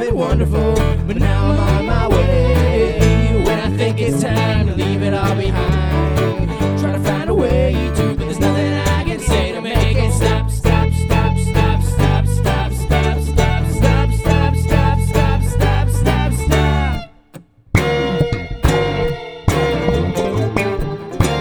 been wonderful, but now I'm on my way. When I think it's time to leave.